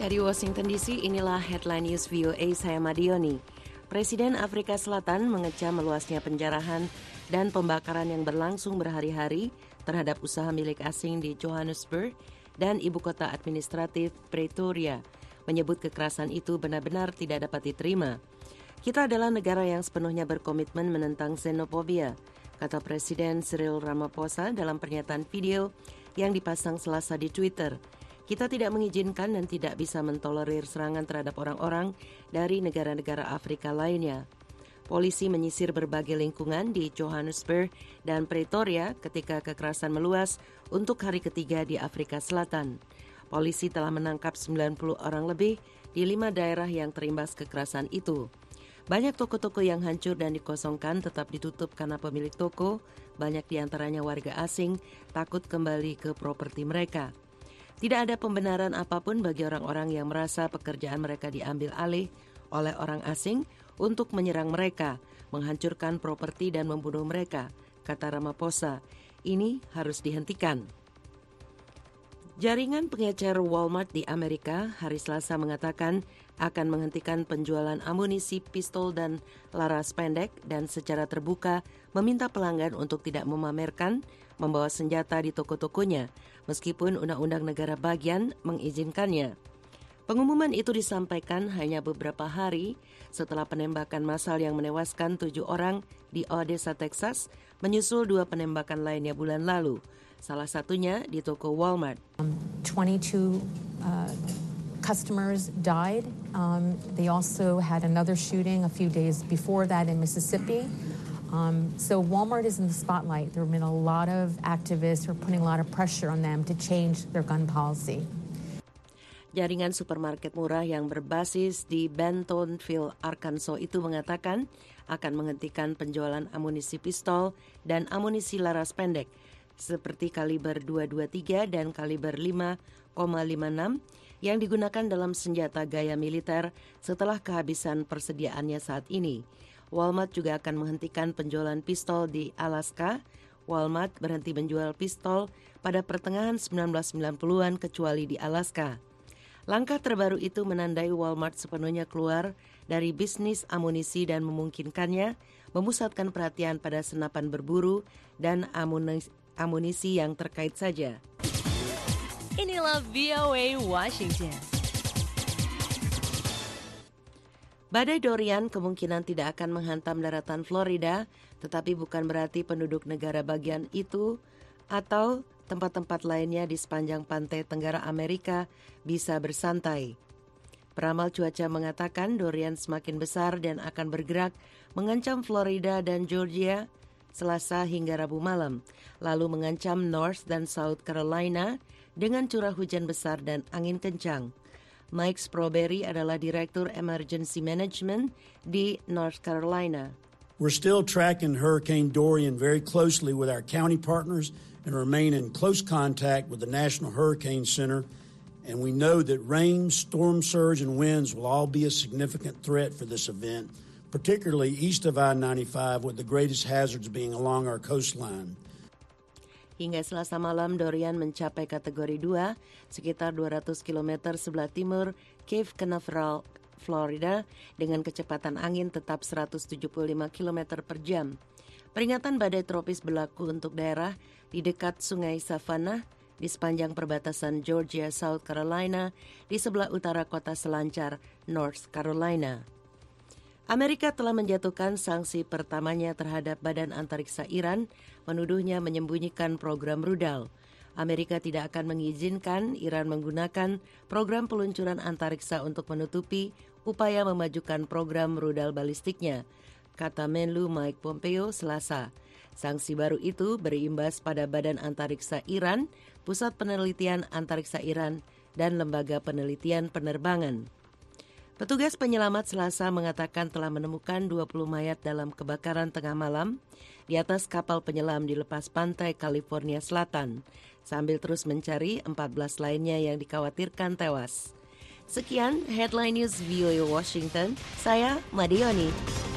Dari Washington DC, inilah headline news VOA, saya Madioni. Presiden Afrika Selatan mengecam meluasnya penjarahan dan pembakaran yang berlangsung berhari-hari terhadap usaha milik asing di Johannesburg dan ibu kota administratif Pretoria, menyebut kekerasan itu benar-benar tidak dapat diterima. Kita adalah negara yang sepenuhnya berkomitmen menentang xenofobia, kata Presiden Cyril Ramaphosa dalam pernyataan video yang dipasang Selasa di Twitter. Kita tidak mengizinkan dan tidak bisa mentolerir serangan terhadap orang-orang dari negara-negara Afrika lainnya. Polisi menyisir berbagai lingkungan di Johannesburg dan Pretoria ketika kekerasan meluas untuk hari ketiga di Afrika Selatan. Polisi telah menangkap 90 orang lebih di 5 daerah yang terimbas kekerasan itu. Banyak toko-toko yang hancur dan dikosongkan tetap ditutup karena pemilik toko, banyak diantaranya warga asing, takut kembali ke properti mereka. Tidak ada pembenaran apapun bagi orang-orang yang merasa pekerjaan mereka diambil alih oleh orang asing untuk menyerang mereka, menghancurkan properti dan membunuh mereka, kata Ramaphosa. Ini harus dihentikan. Jaringan pengecer Walmart di Amerika hari Selasa mengatakan akan menghentikan penjualan amunisi, pistol, dan laras pendek dan secara terbuka meminta pelanggan untuk tidak memamerkan membawa senjata di toko-tokonya, meskipun Undang-Undang Negara Bagian mengizinkannya. Pengumuman itu disampaikan hanya beberapa hari setelah penembakan massal yang menewaskan 7 orang di Odessa, Texas, menyusul 2 penembakan lainnya bulan lalu, salah satunya di toko Walmart. 22 customers died. They also had another shooting a few days before that in Mississippi. So Walmart is in the spotlight. There have been a lot of activists who are putting a lot of pressure on them to change their gun policy. Jaringan supermarket murah yang berbasis di Bentonville, Arkansas itu mengatakan akan menghentikan penjualan amunisi pistol dan amunisi laras pendek seperti kaliber 223 dan kaliber 5,56 yang digunakan dalam senjata gaya militer setelah kehabisan persediaannya saat ini. Walmart juga akan menghentikan penjualan pistol di Alaska. Walmart berhenti menjual pistol pada pertengahan 1990-an kecuali di Alaska. Langkah terbaru itu menandai Walmart sepenuhnya keluar dari bisnis amunisi dan memungkinkannya memusatkan perhatian pada senapan berburu dan amunisi yang terkait saja. Inilah VOA Washington. Badai Dorian kemungkinan tidak akan menghantam daratan Florida, tetapi bukan berarti penduduk negara bagian itu atau tempat-tempat lainnya di sepanjang pantai Tenggara Amerika bisa bersantai. Peramal cuaca mengatakan Dorian semakin besar dan akan bergerak mengancam Florida dan Georgia Selasa hingga Rabu malam, lalu mengancam North dan South Carolina dengan curah hujan besar dan angin kencang. Mike Sprowberry adalah Direktur Emergency Management di North Carolina. We're still tracking Hurricane Dorian very closely with our county partners and remain in close contact with the National Hurricane Center. And we know that rain, storm surge, and winds will all be a significant threat for this event, particularly east of I-95, with the greatest hazards being along our coastline. Hingga Selasa malam, Dorian mencapai kategori 2, sekitar 200 km sebelah timur Cape Canaveral, Florida, dengan kecepatan angin tetap 175 km per jam. Peringatan badai tropis berlaku untuk daerah di dekat Sungai Savannah, di sepanjang perbatasan Georgia, South Carolina, di sebelah utara kota selancar North Carolina. Amerika telah menjatuhkan sanksi pertamanya terhadap Badan Antariksa Iran, menuduhnya menyembunyikan program rudal. Amerika tidak akan mengizinkan Iran menggunakan program peluncuran antariksa untuk menutupi upaya memajukan program rudal balistiknya, kata Menlu Mike Pompeo Selasa. Sanksi baru itu berimbas pada Badan Antariksa Iran, Pusat Penelitian Antariksa Iran, dan Lembaga Penelitian Penerbangan. Petugas penyelamat Selasa mengatakan telah menemukan 20 mayat dalam kebakaran tengah malam di atas kapal penyelam di lepas pantai California Selatan, sambil terus mencari 14 lainnya yang dikhawatirkan tewas. Sekian Headline News VOA Washington, saya Madioni.